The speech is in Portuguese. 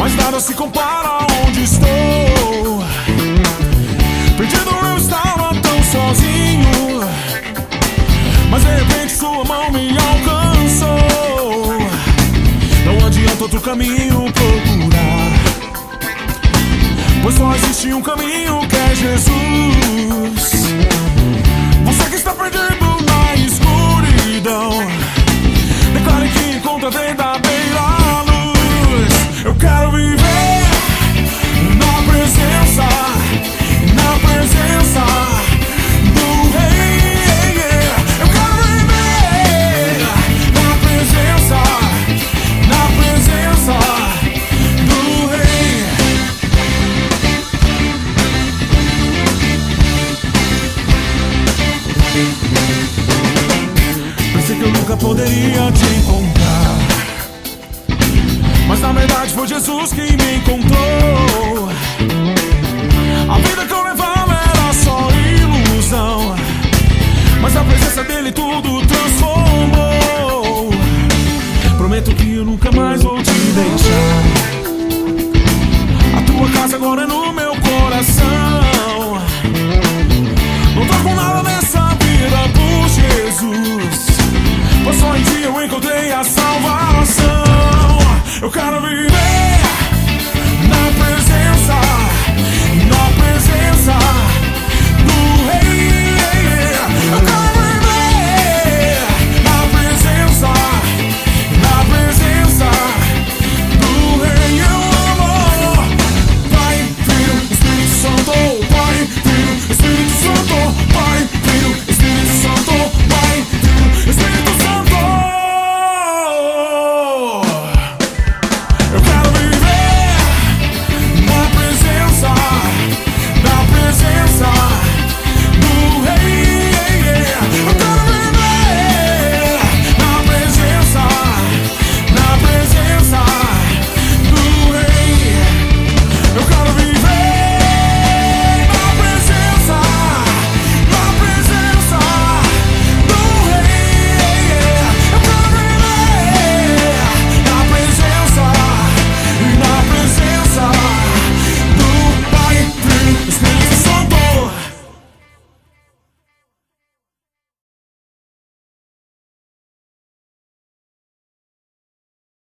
mas nada se compara onde estou. Perdido eu estava tão sozinho, mas de repente sua mão me alcançou. Não adianta outro caminho procurar, pois só existe um caminho que é Jesus. Você que está perdido na escuridão, declare que encontra a verdadeira luz. Eu quero viver na presença do Rei. Eu quero viver na presença do Rei. Pensei que eu nunca poderia te encontrar, mas na verdade foi Jesus que me encontrou. A vida que eu levava era só ilusão, mas a presença dele tudo transformou. Prometo que eu nunca mais vou te deixar. A tua casa agora é no meu coração. Não troco nada nessa vida por Jesus, pois só em ti eu encontrei a salvação. Eu quero viver